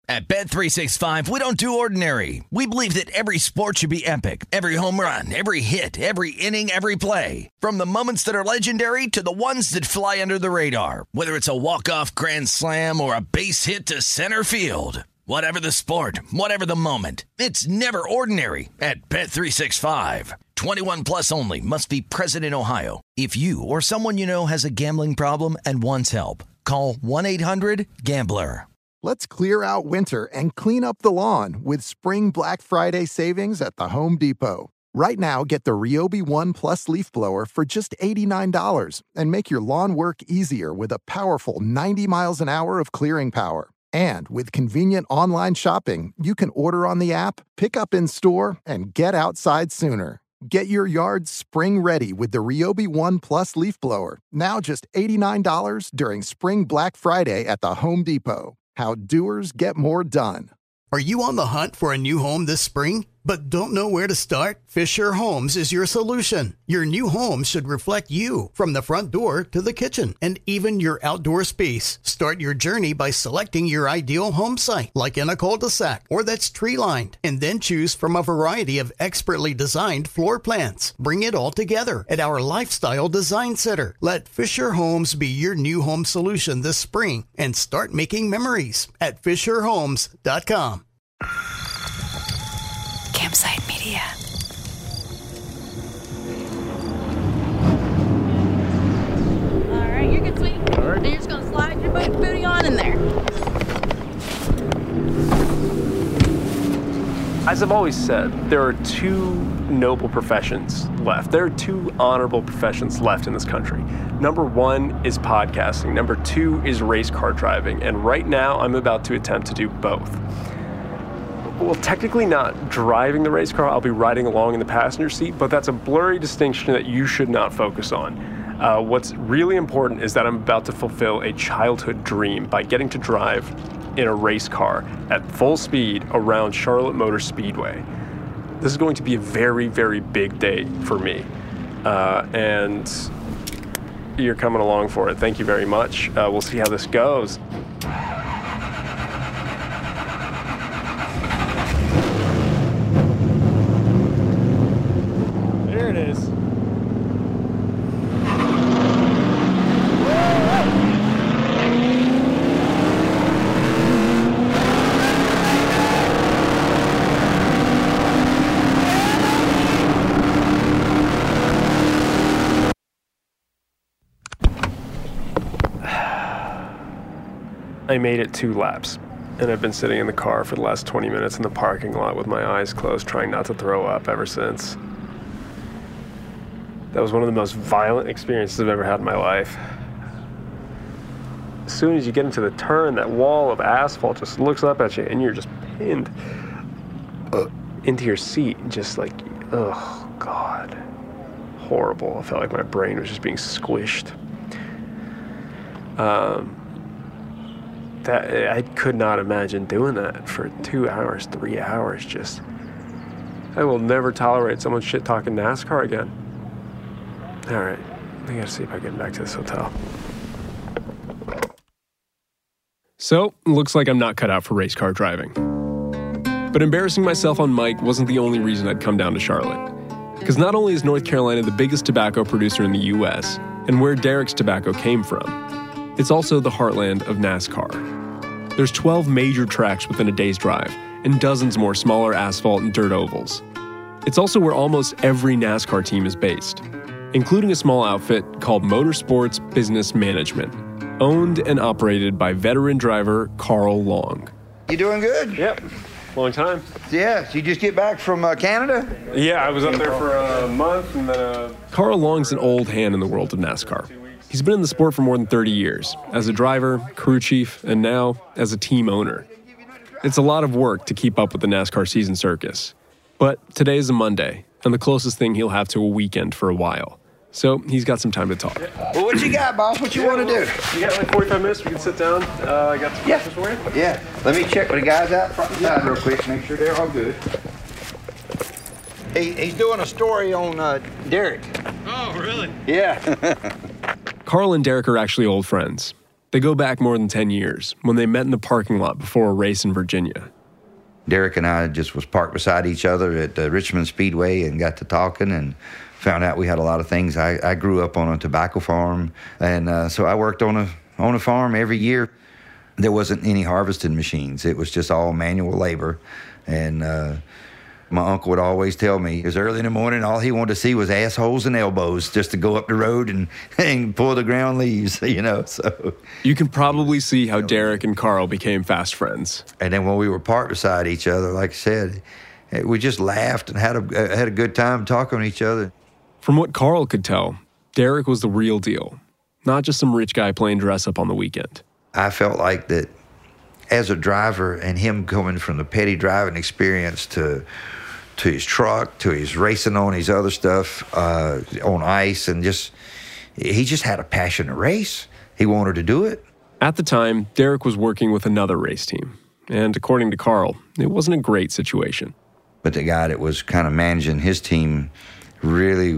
At Bet365, we don't do ordinary. We believe that every sport should be epic. Every home run, every hit, every inning, every play. From the moments that are legendary to the ones that fly under the radar. Whether it's a walk-off grand slam or a base hit to center field. Whatever the sport, whatever the moment. It's never ordinary at Bet365. 21 plus only. Must be present in Ohio. If you or someone you know has a gambling problem and wants help, call 1-800-GAMBLER. Let's clear out winter and clean up the lawn with Spring Black Friday savings at the Home Depot. Right now, get the Ryobi One Plus leaf blower for just $89 and make your lawn work easier with a powerful 90 miles an hour of clearing power. And with convenient online shopping, you can order on the app, pick up in store, and get outside sooner. Get your yard spring ready with the Ryobi One Plus leaf blower. Now just $89 during Spring Black Friday at the Home Depot. How doers get more done. Are you on the hunt for a new home this spring, but don't know where to start? Fisher Homes is your solution. Your new home should reflect you, from the front door to the kitchen, and even your outdoor space. Start your journey by selecting your ideal home site, like in a cul-de-sac or that's tree-lined, and then choose from a variety of expertly designed floor plans. Bring it all together at our Lifestyle Design Center. Let Fisher Homes be your new home solution this spring and start making memories at FisherHomes.com. Campsite Media. All right, you're good, sweetie. All right. Then you're just going to slide your booty on in there. As I've always said, there are two noble professions left. There are two honorable professions left in this country. Number one is podcasting. Number two is race car driving. And right now, I'm about to attempt to do both. Well, technically not driving the race car. I'll be riding along in the passenger seat, but that's a blurry distinction that you should not focus on. What's really important is that I'm about to fulfill a childhood dream by getting to drive in a race car at full speed around Charlotte Motor Speedway. This is going to be a very, very big day for me. And you're coming along for it. Thank you very much. We'll see how this goes. There it is. I made it 2 laps, and I've been sitting in the car for the last 20 minutes in the parking lot with my eyes closed, trying not to throw up ever since. That was one of the most violent experiences I've ever had in my life. As soon as you get into the turn, that wall of asphalt just looks up at you, and you're just pinned into your seat, just like, oh God, horrible. I felt like my brain was just being squished. I could not imagine doing that for 2 hours, 3 hours. Just, I will never tolerate someone shit-talking NASCAR again. All right, I gotta see if I get back to this hotel. So, looks like I'm not cut out for race car driving. But embarrassing myself on mic wasn't the only reason I'd come down to Charlotte. Because not only is North Carolina the biggest tobacco producer in the U.S., and where Derek's tobacco came from, it's also the heartland of NASCAR. There's 12 major tracks within a day's drive, and dozens more smaller asphalt and dirt ovals. It's also where almost every NASCAR team is based, including a small outfit called Motorsports Business Management, owned and operated by veteran driver Carl Long. You doing good? Yep. Long time. Yeah, you just get back from Canada? Yeah, I was up there for a month and then Carl Long's an old hand in the world of NASCAR. He's been in the sport for more than 30 years, as a driver, crew chief, and now as a team owner. It's a lot of work to keep up with the NASCAR season circus. But today is a Monday, and the closest thing he'll have to a weekend for a while. So he's got some time to talk. Well, what you got, boss? What you want to do? You got like 45 minutes? We can sit down. I got some questions for you. Yeah. Let me check with the guys out front and side real quick, make sure they're all good. He's doing a story on Derek. Oh, really? Yeah. Carl and Derek are actually old friends. They go back more than 10 years, when they met in the parking lot before a race in Virginia. Derek and I just was parked beside each other at Richmond Speedway and got to talking and found out we had a lot of things. I grew up on a tobacco farm, and so I worked on a farm every year. There wasn't any harvesting machines. It was just all manual labor. And my uncle would always tell me, it was early in the morning, all he wanted to see was assholes and elbows just to go up the road and pull the ground leaves, you know. So you can probably see how Derek and Carl became fast friends. And then when we were parked beside each other, like I said, we just laughed and had a good time talking to each other. From what Carl could tell, Derek was the real deal, not just some rich guy playing dress-up on the weekend. I felt like that as a driver, and him coming from the petty driving experience to his truck, to his racing on his other stuff on ice, and he just had a passion to race. He wanted to do it. At the time, Derek was working with another race team, and according to Carl, it wasn't a great situation. But the guy that was kind of managing his team really,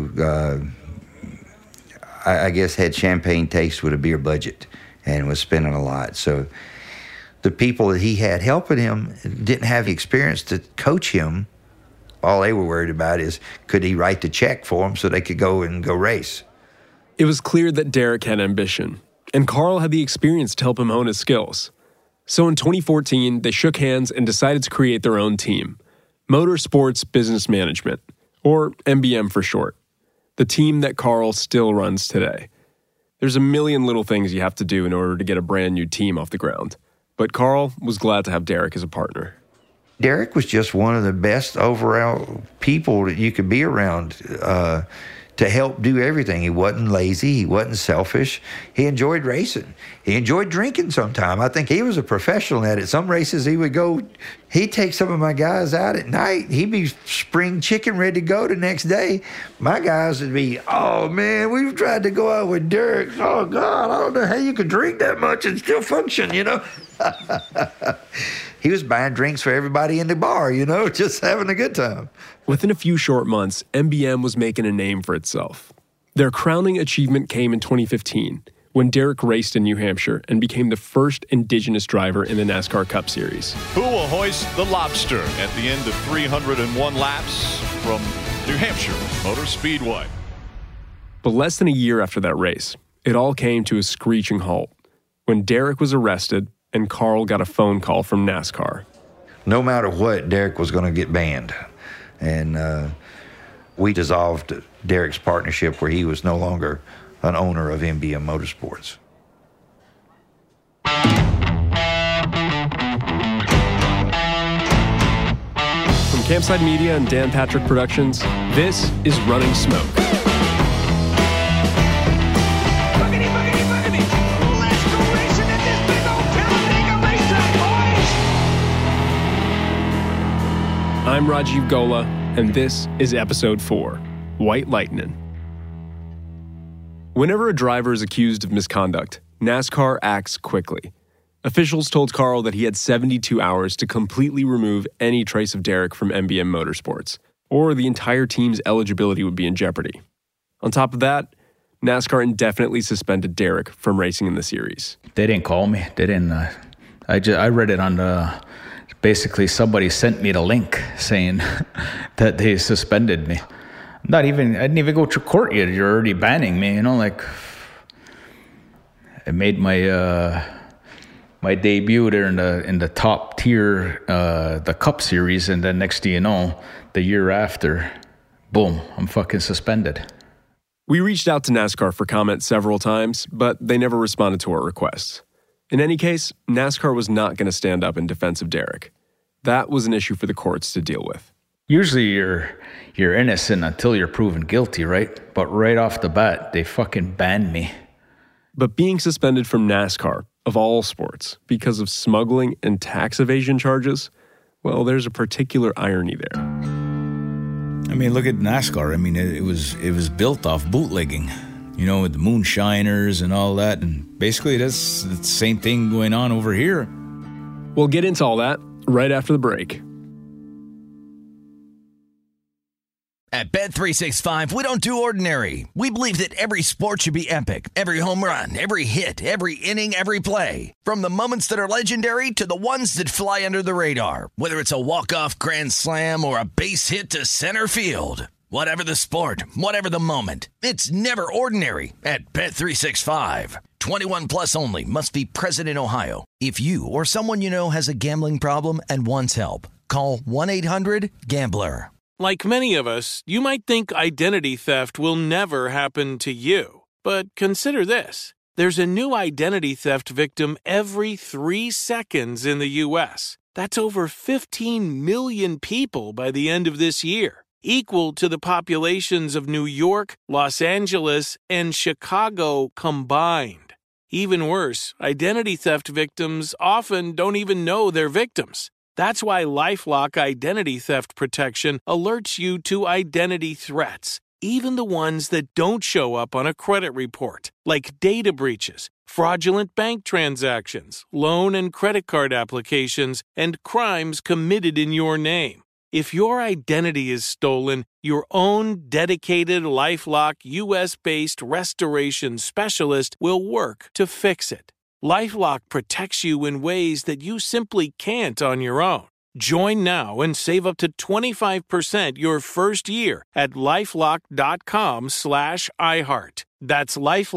I guess, had champagne taste with a beer budget and was spending a lot. So the people that he had helping him didn't have the experience to coach him. All they were worried about is, could he write the check for them so they could go race? It was clear that Derek had ambition, and Carl had the experience to help him hone his skills. So in 2014, they shook hands and decided to create their own team, Motorsports Business Management, or MBM for short, the team that Carl still runs today. There's a million little things you have to do in order to get a brand new team off the ground, but Carl was glad to have Derek as a partner. Derek was just one of the best overall people that you could be around to help do everything. He wasn't lazy. He wasn't selfish. He enjoyed racing. He enjoyed drinking sometime. I think he was a professional at it. Some races he would go, he'd take some of my guys out at night. He'd be spring chicken ready to go the next day. My guys would be, oh, man, we've tried to go out with Derek. Oh, God, I don't know how you could drink that much and still function, you know. He was buying drinks for everybody in the bar, you know, just having a good time. Within a few short months, MBM was making a name for itself. Their crowning achievement came in 2015, when Derek raced in New Hampshire and became the first Indigenous driver in the NASCAR Cup Series. Who will hoist the lobster at the end of 301 laps from New Hampshire Motor Speedway? But less than a year after that race, it all came to a screeching halt when Derek was arrested and Carl got a phone call from NASCAR. No matter what, Derek was going to get banned. And we dissolved Derek's partnership where he was no longer an owner of MBM Motorsports. From Campside Media and Dan Patrick Productions, this is Running Smoke. I'm Rajiv Gola, and this is Episode 4, White Lightning. Whenever a driver is accused of misconduct, NASCAR acts quickly. Officials told Carl that he had 72 hours to completely remove any trace of Derek from MBM Motorsports, or the entire team's eligibility would be in jeopardy. On top of that, NASCAR indefinitely suspended Derek from racing in the series. They didn't call me. They didn't. I read it on the... Basically, somebody sent me the link saying that they suspended me. I didn't even go to court yet. You're already banning me, you know, like I made my my debut there in the top tier, the Cup Series, and then next thing you know, the year after, boom, I'm fucking suspended. We reached out to NASCAR for comment several times, but they never responded to our requests. In any case, NASCAR was not going to stand up in defense of Derek. That was an issue for the courts to deal with. Usually you're innocent until you're proven guilty, right? But right off the bat, they fucking banned me. But being suspended from NASCAR, of all sports, because of smuggling and tax evasion charges, well, there's a particular irony there. I mean, look at NASCAR. I mean, it was built off bootlegging. You know, with the moonshiners and all that. And basically, that's the same thing going on over here. We'll get into all that right after the break. At Bet365, we don't do ordinary. We believe that every sport should be epic. Every home run, every hit, every inning, every play. From the moments that are legendary to the ones that fly under the radar. Whether it's a walk-off grand slam or a base hit to center field. Whatever the sport, whatever the moment. It's never ordinary at Bet365. 21 plus only. Must be present in Ohio. If you or someone you know has a gambling problem and wants help, call 1-800-GAMBLER. Like many of us, you might think identity theft will never happen to you. But consider this. There's a new identity theft victim every 3 seconds in the U.S. That's over 15 million people by the end of this year, equal to the populations of New York, Los Angeles, and Chicago combined. Even worse, identity theft victims often don't even know they're victims. That's why LifeLock Identity Theft Protection alerts you to identity threats, even the ones that don't show up on a credit report, like data breaches, fraudulent bank transactions, loan and credit card applications, and crimes committed in your name. If your identity is stolen, your own dedicated LifeLock U.S.-based restoration specialist will work to fix it. LifeLock protects you in ways that you simply can't on your own. Join now and save up to 25% your first year at LifeLock.com/iHeart. That's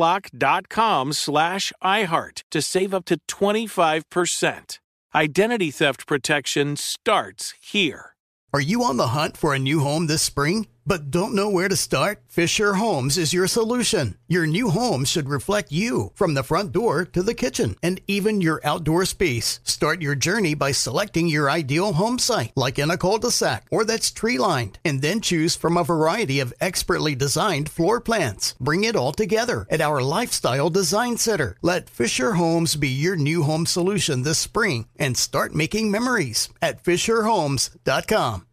LifeLock.com/iHeart to save up to 25%. Identity theft protection starts here. Are you on the hunt for a new home this spring, but don't know where to start? Fisher Homes is your solution. Your new home should reflect you, from the front door to the kitchen, and even your outdoor space. Start your journey by selecting your ideal home site, like in a cul-de-sac or that's tree-lined, and then choose from a variety of expertly designed floor plans. Bring it all together at our Lifestyle Design Center. Let Fisher Homes be your new home solution this spring and start making memories at FisherHomes.com.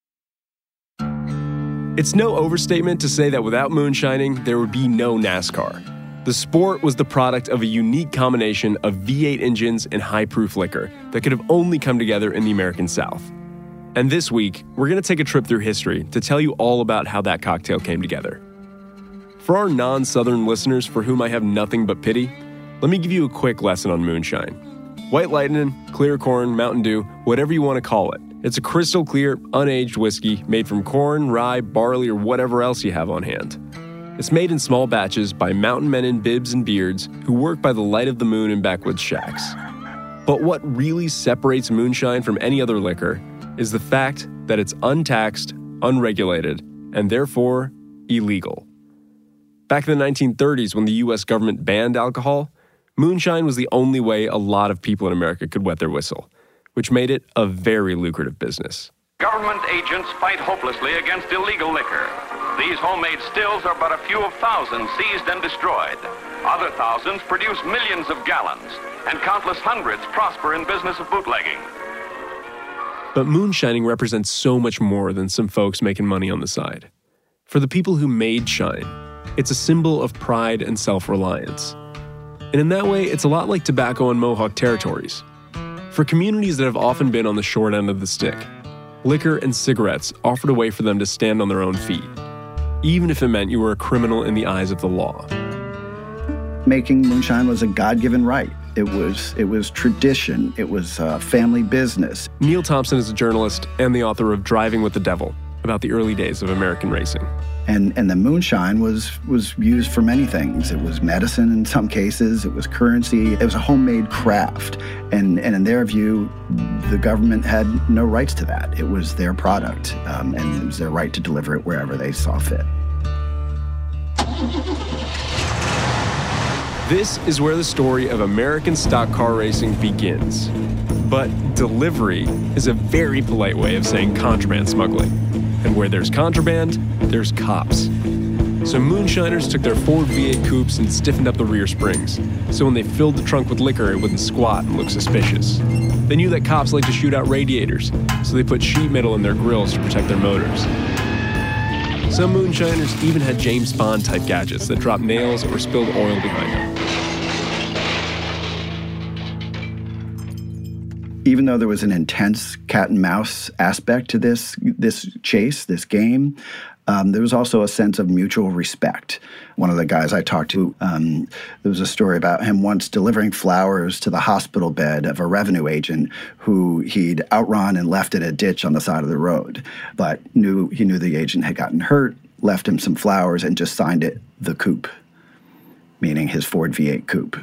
It's no overstatement to say that without moonshining, there would be no NASCAR. The sport was the product of a unique combination of V8 engines and high-proof liquor that could have only come together in the American South. And this week, we're going to take a trip through history to tell you all about how that cocktail came together. For our non-Southern listeners for whom I have nothing but pity, let me give you a quick lesson on moonshine. White Lightning, Clear Corn, Mountain Dew, whatever you want to call it. It's a crystal clear, unaged whiskey made from corn, rye, barley, or whatever else you have on hand. It's made in small batches by mountain men in bibs and beards who work by the light of the moon in backwoods shacks. But what really separates moonshine from any other liquor is the fact that it's untaxed, unregulated, and therefore illegal. Back in the 1930s, when the U.S. government banned alcohol, moonshine was the only way a lot of people in America could wet their whistle, which made it a very lucrative business. Government agents fight hopelessly against illegal liquor. These homemade stills are but a few of thousands seized and destroyed. Other thousands produce millions of gallons, and countless hundreds prosper in business of bootlegging. But moonshining represents so much more than some folks making money on the side. For the people who made shine, it's a symbol of pride and self-reliance. And in that way, it's a lot like tobacco in Mohawk territories. For communities that have often been on the short end of the stick, liquor and cigarettes offered a way for them to stand on their own feet, even if it meant you were a criminal in the eyes of the law. Making moonshine was a God-given right. It was tradition. It was family business. Neil Thompson is a journalist and the author of Driving with the Devil, about the early days of American racing. And the moonshine was used for many things. It was medicine in some cases. It was currency. It was a homemade craft. And in their view, the government had no rights to that. It was their product, and it was their right to deliver it wherever they saw fit. This is where the story of American stock car racing begins. But delivery is a very polite way of saying contraband smuggling. And where there's contraband, there's cops. So moonshiners took their Ford V8 coupes and stiffened up the rear springs. So when they filled the trunk with liquor, it wouldn't squat and look suspicious. They knew that cops like to shoot out radiators, so they put sheet metal in their grills to protect their motors. Some moonshiners even had James Bond-type gadgets that dropped nails or spilled oil behind them. Even though there was an intense cat and mouse aspect to this chase, this game, There was also a sense of mutual respect. One of the guys I talked to, there was a story about him once delivering flowers to the hospital bed of a revenue agent who he'd outrun and left in a ditch on the side of the road, but he knew the agent had gotten hurt, left him some flowers, and just signed it the Coupe, meaning his Ford V8 Coupe.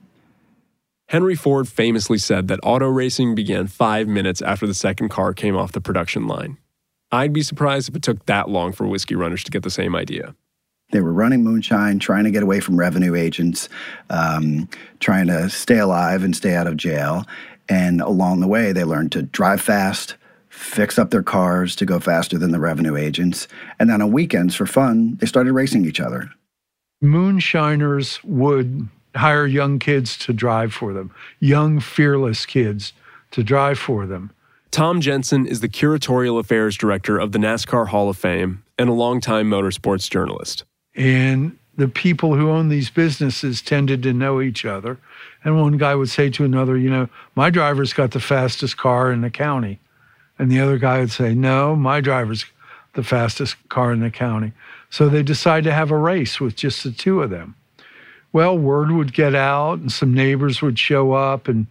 Henry Ford famously said that auto racing began 5 minutes after the second car came off the production line. I'd be surprised if it took that long for whiskey runners to get the same idea. They were running moonshine, trying to get away from revenue agents, trying to stay alive and stay out of jail. And along the way, they learned to drive fast, fix up their cars to go faster than the revenue agents. And then on weekends, for fun, they started racing each other. Moonshiners would hire young kids to drive for them, young, fearless kids to drive for them. Tom Jensen is the curatorial affairs director of the NASCAR Hall of Fame and a longtime motorsports journalist. And the people who own these businesses tended to know each other. And one guy would say to another, my driver's got the fastest car in the county. And the other guy would say, no, my driver's the fastest car in the county. So they decided to have a race with just the two of them. Well, word would get out and some neighbors would show up and,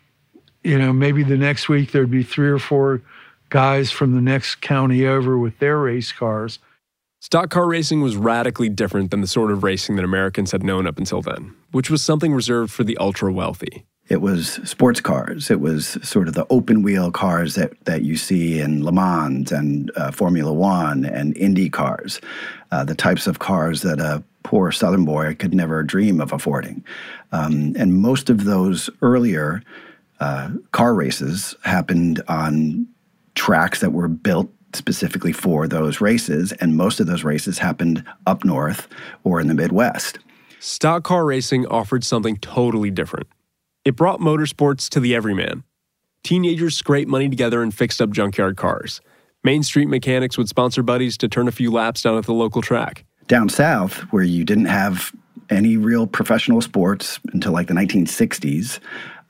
maybe the next week there'd be 3 or 4 guys from the next county over with their race cars. Stock car racing was radically different than the sort of racing that Americans had known up until then, which was something reserved for the ultra-wealthy. It was sports cars. It was sort of the open-wheel cars that you see in Le Mans and Formula One and Indy cars, the types of cars that a poor Southern boy could never dream of affording. And most of those earlier car races happened on tracks that were built specifically for those races, and most of those races happened up north or in the Midwest. Stock car racing offered something totally different. It brought motorsports to the everyman. Teenagers scraped money together and fixed up junkyard cars. Main Street mechanics would sponsor buddies to turn a few laps down at the local track. Down south, where you didn't have any real professional sports until like the 1960s,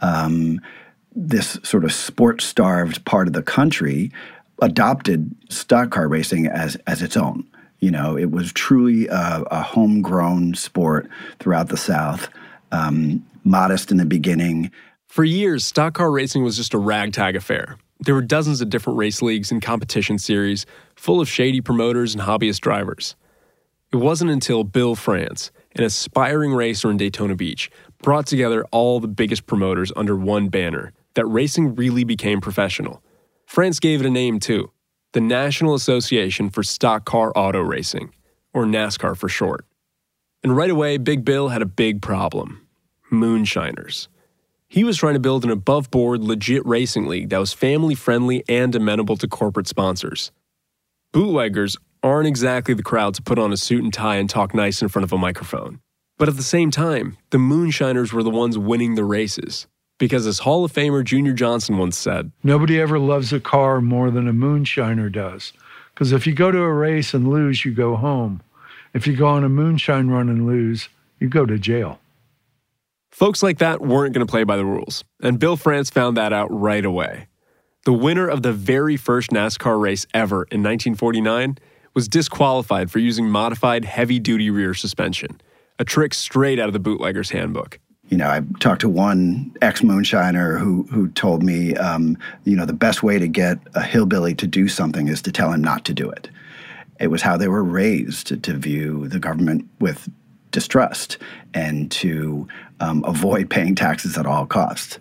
this sort of sports-starved part of the country adopted stock car racing as its own. It was truly a homegrown sport throughout the South, modest in the beginning. For years, stock car racing was just a ragtag affair. There were dozens of different race leagues and competition series, full of shady promoters and hobbyist drivers. It wasn't until Bill France, an aspiring racer in Daytona Beach, brought together all the biggest promoters under one banner that racing really became professional. France gave it a name, too, the National Association for Stock Car Auto Racing, or NASCAR for short. And right away, Big Bill had a big problem: moonshiners. He was trying to build an above-board, legit racing league that was family-friendly and amenable to corporate sponsors. Bootleggers aren't exactly the crowd to put on a suit and tie and talk nice in front of a microphone. But at the same time, the moonshiners were the ones winning the races. Because as Hall of Famer Junior Johnson once said, nobody ever loves a car more than a moonshiner does. Because if you go to a race and lose, you go home. If you go on a moonshine run and lose, you go to jail. Folks like that weren't going to play by the rules, and Bill France found that out right away. The winner of the very first NASCAR race ever in 1949 was disqualified for using modified heavy-duty rear suspension, a trick straight out of the bootlegger's handbook. I talked to one ex-moonshiner who told me, the best way to get a hillbilly to do something is to tell him not to do it. It was how they were raised to view the government with distrust and to avoid paying taxes at all costs.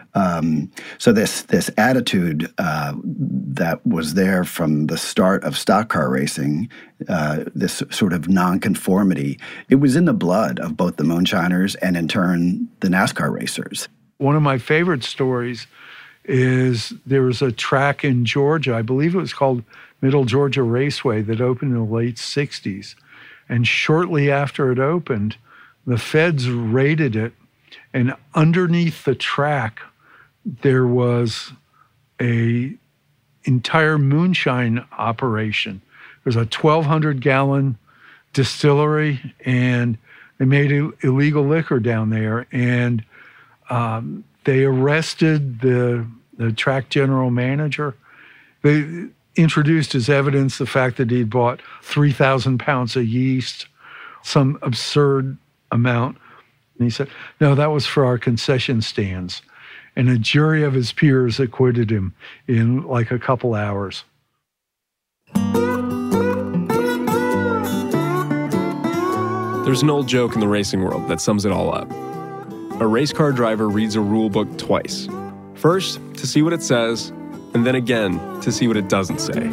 So this attitude that was there from the start of stock car racing, this sort of nonconformity, it was in the blood of both the moonshiners and in turn the NASCAR racers. One of my favorite stories is there was a track in Georgia, I believe it was called Middle Georgia Raceway, that opened in the late 60s. And shortly after it opened, the feds raided it, and underneath the track, there was a entire moonshine operation. There's a 1,200-gallon distillery, and they made illegal liquor down there. And they arrested the track general manager. introduced as evidence the fact that he'd bought 3,000 pounds of yeast, some absurd amount. And he said, no, that was for our concession stands. And a jury of his peers acquitted him in like a couple hours. There's an old joke in the racing world that sums it all up. A race car driver reads a rule book twice. First, to see what it says, and then again, to see what it doesn't say.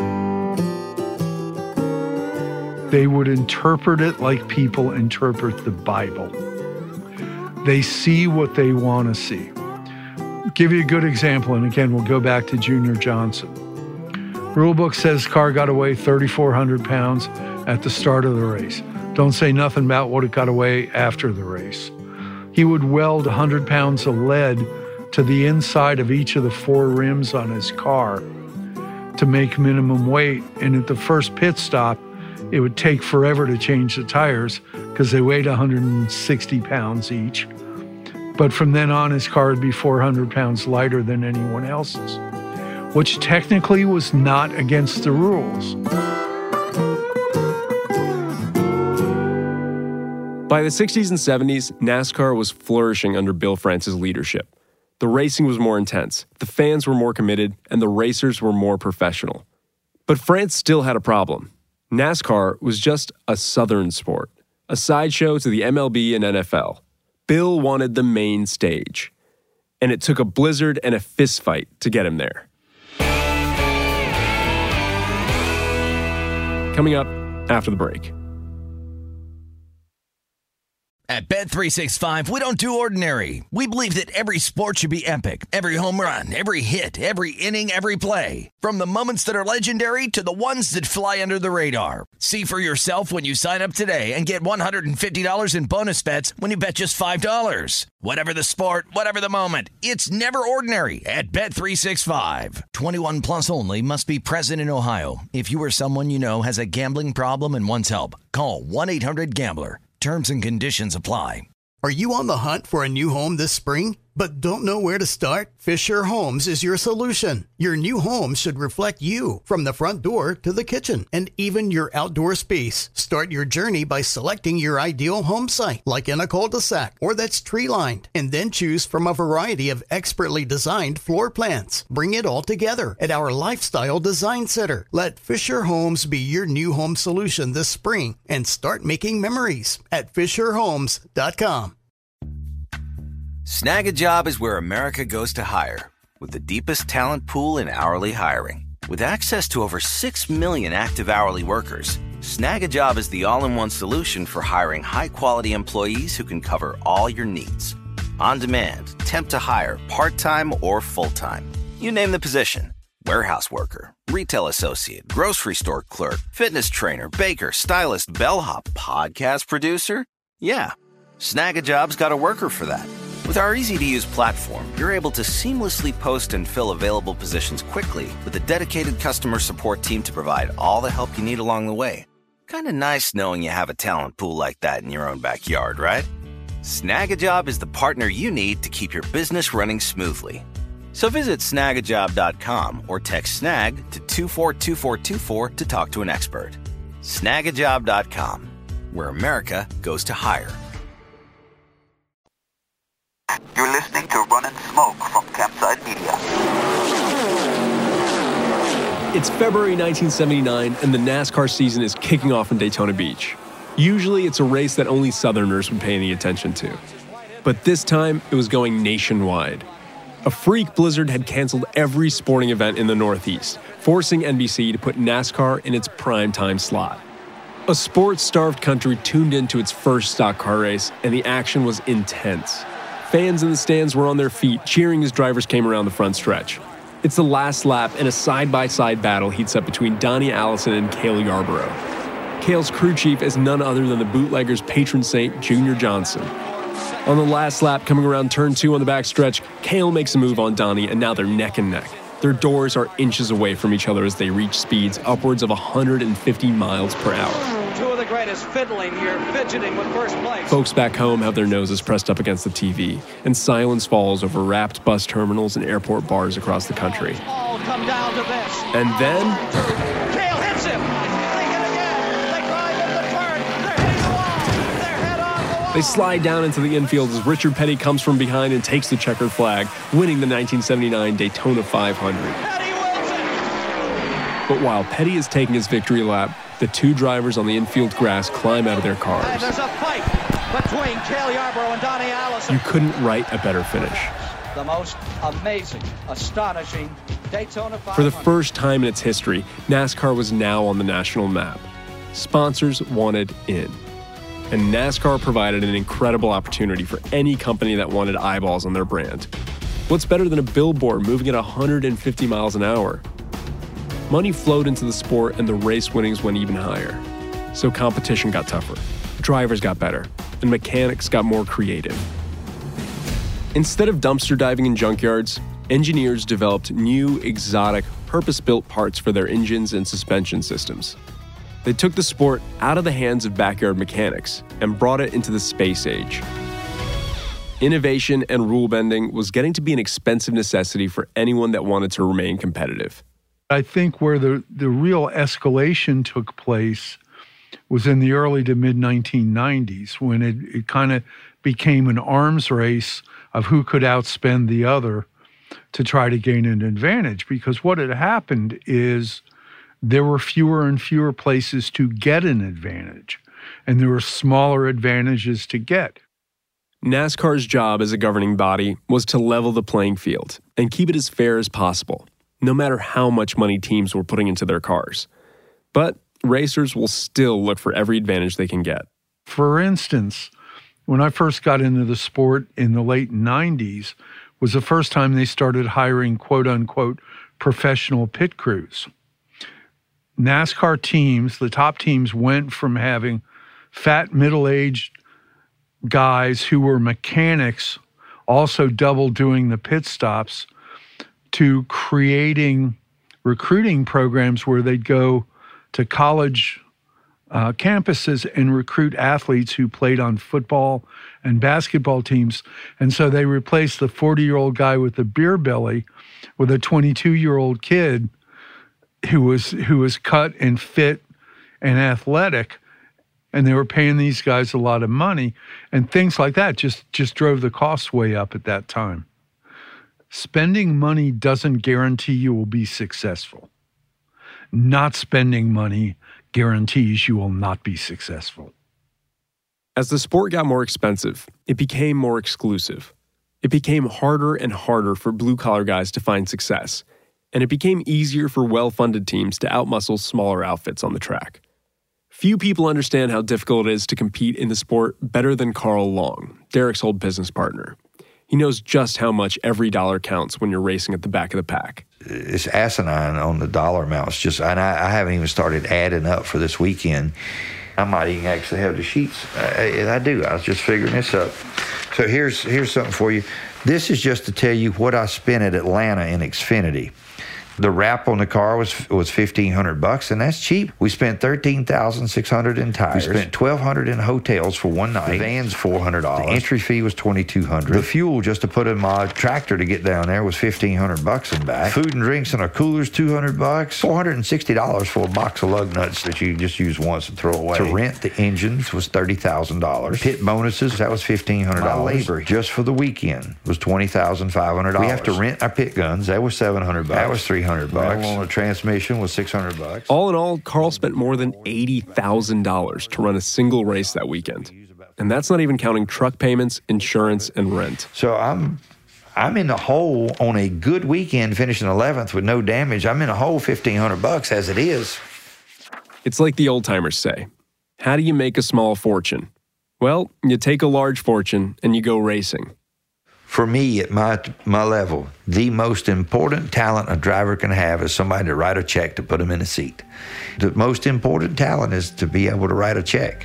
They would interpret it like people interpret the Bible. They see what they want to see. Give you a good example, and again, we'll go back to Junior Johnson. Rulebook says car got away 3,400 pounds at the start of the race. Don't say nothing about what it got away after the race. He would weld 100 pounds of lead to the inside of each of the 4 rims on his car to make minimum weight. And at the first pit stop, it would take forever to change the tires because they weighed 160 pounds each. But from then on, his car would be 400 pounds lighter than anyone else's, which technically was not against the rules. By the 60s and 70s, NASCAR was flourishing under Bill France's leadership. The racing was more intense, the fans were more committed, and the racers were more professional. But France still had a problem. NASCAR was just a Southern sport, a sideshow to the MLB and NFL. Bill wanted the main stage, and it took a blizzard and a fistfight to get him there. Coming up after the break. At Bet365, we don't do ordinary. We believe that every sport should be epic. Every home run, every hit, every inning, every play. From the moments that are legendary to the ones that fly under the radar. See for yourself when you sign up today and get $150 in bonus bets when you bet just $5. Whatever the sport, whatever the moment, it's never ordinary at Bet365. 21 plus only. Must be present in Ohio. If you or someone you know has a gambling problem and wants help, call 1-800-GAMBLER. Terms and conditions apply. Are you on the hunt for a new home this spring, but don't know where to start? Fisher Homes is your solution. Your new home should reflect you, from the front door to the kitchen, and even your outdoor space. Start your journey by selecting your ideal home site, like in a cul-de-sac or that's tree-lined, and then choose from a variety of expertly designed floor plans. Bring it all together at our Lifestyle Design Center. Let Fisher Homes be your new home solution this spring and start making memories at FisherHomes.com. Snag a Job is where America goes to hire, with the deepest talent pool in hourly hiring. With access to over 6 million active hourly workers, Snag a Job is the all-in-one solution for hiring high-quality employees who can cover all your needs. On demand, temp to hire, part-time or full-time. You name the position. Warehouse worker, retail associate, grocery store clerk, fitness trainer, baker, stylist, bellhop, podcast producer. Yeah, Snag a Job's got a worker for that. With our easy-to-use platform, you're able to seamlessly post and fill available positions quickly with a dedicated customer support team to provide all the help you need along the way. Kind of nice knowing you have a talent pool like that in your own backyard, right? Snag a Job is the partner you need to keep your business running smoothly. So visit snagajob.com or text SNAG to 242424 to talk to an expert. Snagajob.com, where America goes to hire. You're listening to Run and Smoke from Campside Media. It's February 1979, and the NASCAR season is kicking off in Daytona Beach. Usually, it's a race that only Southerners would pay any attention to. But this time, it was going nationwide. A freak blizzard had canceled every sporting event in the Northeast, forcing NBC to put NASCAR in its primetime slot. A sports-starved country tuned into its first stock car race, and the action was intense. Fans in the stands were on their feet, cheering as drivers came around the front stretch. It's the last lap, and a side-by-side battle heats up between Donnie Allison and Cale Yarborough. Cale's crew chief is none other than the bootlegger's patron saint, Junior Johnson. On the last lap, coming around turn 2 on the backstretch, Cale makes a move on Donnie, and now they're neck and neck. Their doors are inches away from each other as they reach speeds upwards of 150 miles per hour. Two of the great Fred is fiddling here, fidgeting with first place. Folks back home have their noses pressed up against the TV, and silence falls over wrapped bus terminals and airport bars across the country. All come down to this. And then... Cale hits him. They hit again. They drive in the turn. They're hitting the wall. They're head on the wall. They slide down into the infield as Richard Petty comes from behind and takes the checkered flag, winning the 1979 Daytona 500. But while Petty is taking his victory lap, the two drivers on the infield grass climb out of their cars. And there's a fight between Cale Yarborough and Donnie Allison. You couldn't write a better finish. The most amazing, astonishing Daytona 500. For the first time in its history, NASCAR was now on the national map. Sponsors wanted in. And NASCAR provided an incredible opportunity for any company that wanted eyeballs on their brand. What's better than a billboard moving at 150 miles an hour? Money flowed into the sport and the race winnings went even higher. So competition got tougher, drivers got better, and mechanics got more creative. Instead of dumpster diving in junkyards, engineers developed new, exotic, purpose-built parts for their engines and suspension systems. They took the sport out of the hands of backyard mechanics and brought it into the space age. Innovation and rule bending was getting to be an expensive necessity for anyone that wanted to remain competitive. I think where the real escalation took place was in the early to mid-1990s when it kind of became an arms race of who could outspend the other to try to gain an advantage. Because what had happened is there were fewer and fewer places to get an advantage, and there were smaller advantages to get. NASCAR's job as a governing body was to level the playing field and keep it as fair as possible, no matter how much money teams were putting into their cars. But racers will still look for every advantage they can get. For instance, when I first got into the sport in the late 90s, was the first time they started hiring quote-unquote professional pit crews. NASCAR teams, the top teams, went from having fat, middle-aged guys who were mechanics, also double doing the pit stops, to creating recruiting programs where they'd go to college campuses and recruit athletes who played on football and basketball teams. And so they replaced the 40-year-old guy with the beer belly with a 22-year-old kid who was cut and fit and athletic. And they were paying these guys a lot of money. And things like that just drove the costs way up at that time. Spending money doesn't guarantee you will be successful. Not spending money guarantees you will not be successful. As the sport got more expensive, it became more exclusive. It became harder and harder for blue-collar guys to find success, and it became easier for well-funded teams to outmuscle smaller outfits on the track. Few people understand how difficult it is to compete in the sport better than Carl Long, Derek's old business partner. He knows just how much every dollar counts when you're racing at the back of the pack. It's asinine on the dollar amounts. And I haven't even started adding up for this weekend. I might even actually have the sheets. I do. I was just figuring this up. So here's something for you. This is just to tell you what I spent at Atlanta in Xfinity. The wrap on the car was $1,500, and that's cheap. We spent $13,600 in tires. We spent $1,200 in hotels for one night. The van's $400. The entry fee was $2,200. The fuel just to put in my tractor to get down there was $1,500 and back. Food and drinks in our coolers $200. $460 for a box of lug nuts that you just use once and throw away. To rent the engines was $30,000. Pit bonuses, that was $1,500. My labor just for the weekend was $20,500. We have to rent our pit guns. That was $700. That was $300. On a transmission was $600. All in all, Carl spent more than $80,000 to run a single race that weekend. And that's not even counting truck payments, insurance, and rent. So I'm in the hole on a good weekend, finishing 11th with no damage. I'm in a hole $1,500 as it is. It's like the old timers say. How do you make a small fortune? Well, you take a large fortune and you go racing. For me, at my level, the most important talent a driver can have is somebody to write a check to put them in a seat. The most important talent is to be able to write a check.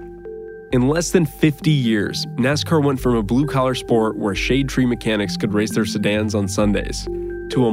In less than 50 years, NASCAR went from a blue-collar sport where shade tree mechanics could race their sedans on Sundays to a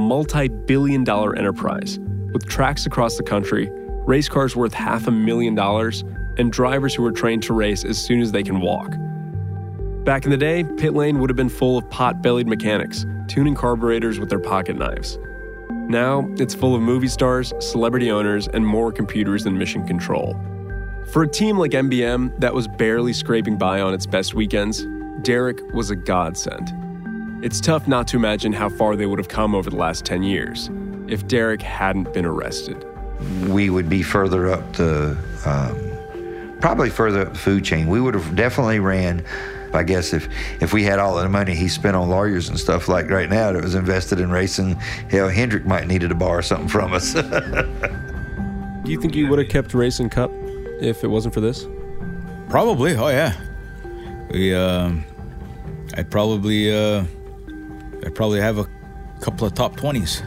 multi-billion-dollar enterprise with tracks across the country, race cars worth $500,000, and drivers who are trained to race as soon as they can walk. Back in the day, pit lane would have been full of pot-bellied mechanics, tuning carburetors with their pocket knives. Now, it's full of movie stars, celebrity owners, and more computers than mission control. For a team like MBM that was barely scraping by on its best weekends, Derek was a godsend. It's tough not to imagine how far they would have come over the last 10 years if Derek hadn't been arrested. We would be further up the, probably further up the food chain. We would have definitely ran, I guess, if we had all of the money he spent on lawyers and stuff like right now that was invested in racing, hell, Hendrick might needed to borrow something from us. Do you think you would have kept Racing Cup if it wasn't for this? Probably. Oh yeah. I'd probably have a couple of top 20s.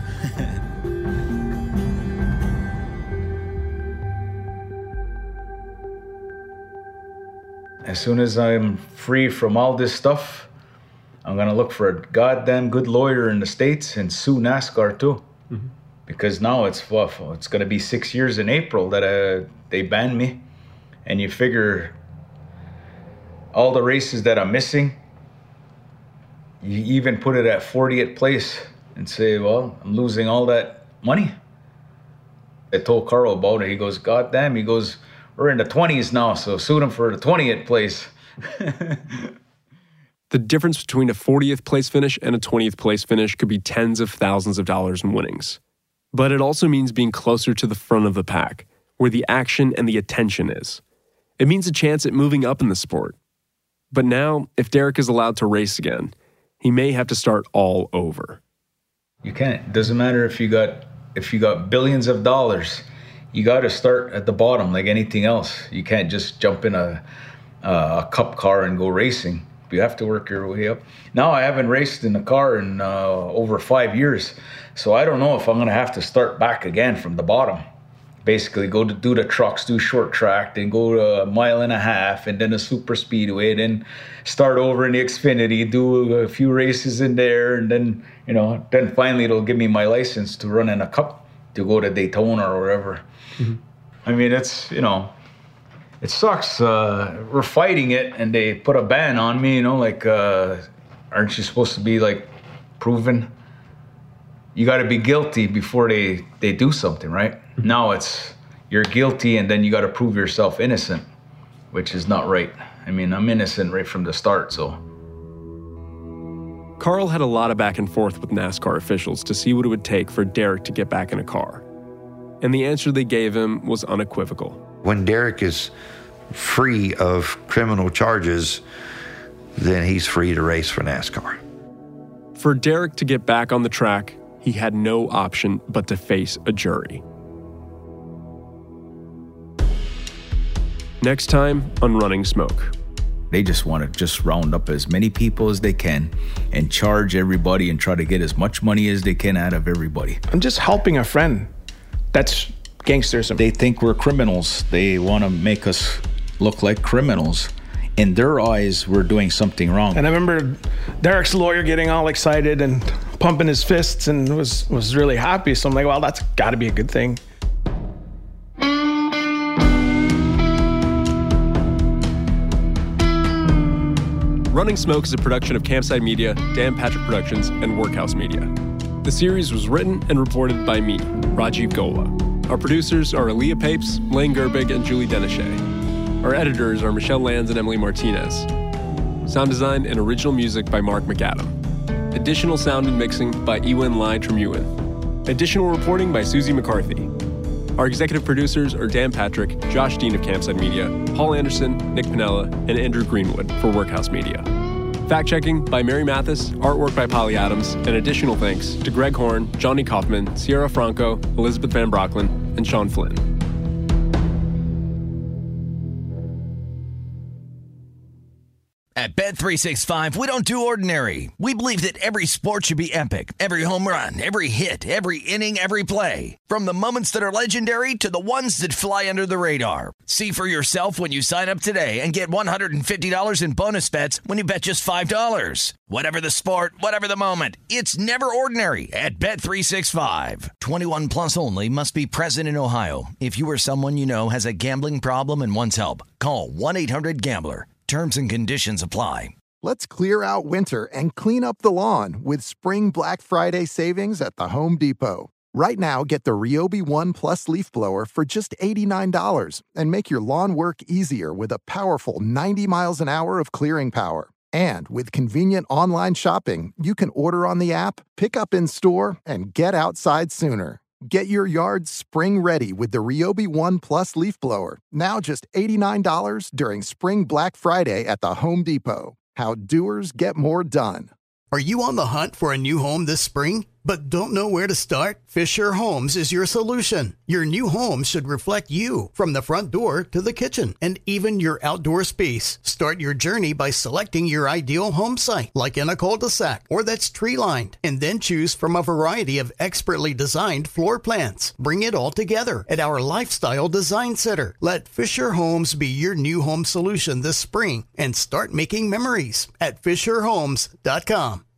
As soon as I'm free from all this stuff, I'm gonna look for a goddamn good lawyer in the States and sue NASCAR too. Mm-hmm. Because now it's gonna be 6 years in April that they banned me. And you figure all the races that I'm missing, you even put it at 40th place and say, well, I'm losing all that money. I told Carl about it. He goes, God damn, he goes, we're in the 20s now, so sue him for the 20th place. The difference between a 40th place finish and a 20th place finish could be tens of thousands of dollars in winnings. But it also means being closer to the front of the pack, where the action and the attention is. It means a chance at moving up in the sport. But now, if Derek is allowed to race again, he may have to start all over. You can't. It doesn't matter if you got billions of dollars. You got to start at the bottom like anything else. You can't just jump in a cup car and go racing. You have to work your way up. Now I haven't raced in a car in over 5 years, so I don't know if I'm going to have to start back again from the bottom. Basically go to do the trucks, do short track, then go to a mile and a half, and then a super speedway, then start over in the Xfinity, do a few races in there, and then, then finally it'll give me my license to run in a cup, to go to Daytona or wherever. Mm-hmm. I mean, it's, it sucks. We're fighting it, and they put a ban on me, aren't you supposed to be, proven? You got to be guilty before they do something, right? Mm-hmm. Now it's, you're guilty, and then you got to prove yourself innocent, which is not right. I mean, I'm innocent right from the start, so. Carl had a lot of back and forth with NASCAR officials to see what it would take for Derek to get back in a car. And the answer they gave him was unequivocal. When Derek is free of criminal charges, then he's free to race for NASCAR. For Derek to get back on the track, he had no option but to face a jury. Next time on Running Smoke. They just want to just round up as many people as they can and charge everybody and try to get as much money as they can out of everybody. I'm just helping a friend. That's gangsters. They think we're criminals. They want to make us look like criminals. In their eyes, we're doing something wrong. And I remember Derek's lawyer getting all excited and pumping his fists and was really happy. So I'm like, well, that's got to be a good thing. Running Smoke is a production of Campside Media, Dan Patrick Productions, and Workhouse Media. The series was written and reported by me, Rajiv Gola. Our producers are Aaliyah Papes, Lane Gerbig, and Julie Denechet. Our editors are Michelle Lands and Emily Martinez. Sound design and original music by Mark McAdam. Additional sound and mixing by Ewan Lai Tremuin. Additional reporting by Susie McCarthy. Our executive producers are Dan Patrick, Josh Dean of Campside Media, Paul Anderson, Nick Pinella, and Andrew Greenwood for Workhouse Media. Fact-checking by Mary Mathis, artwork by Polly Adams, and additional thanks to Greg Horn, Johnny Kaufman, Sierra Franco, Elizabeth Van Brocklin, and Sean Flynn. At Bet365, we don't do ordinary. We believe that every sport should be epic. Every home run, every hit, every inning, every play. From the moments that are legendary to the ones that fly under the radar. See for yourself when you sign up today and get $150 in bonus bets when you bet just $5. Whatever the sport, whatever the moment, it's never ordinary at Bet365. 21 plus only. Must be present in Ohio. If you or someone you know has a gambling problem and wants help, call 1-800-GAMBLER. Terms and conditions apply. Let's clear out winter and clean up the lawn with spring Black Friday savings at the Home Depot. Right now, get the Ryobi One Plus leaf blower for just $89 and make your lawn work easier with a powerful 90 miles an hour of clearing power. And with convenient online shopping, you can order on the app, pick up in store, and get outside sooner. Get your yard spring ready with the Ryobi One Plus leaf blower, now just $89 during Spring Black Friday at the Home Depot. How doers get more done. Are you on the hunt for a new home this spring, but don't know where to start? Fisher Homes is your solution. Your new home should reflect you, from the front door to the kitchen, and even your outdoor space. Start your journey by selecting your ideal home site, like in a cul-de-sac or that's tree-lined, and then choose from a variety of expertly designed floor plans. Bring it all together at our Lifestyle Design Center. Let Fisher Homes be your new home solution this spring and start making memories at FisherHomes.com.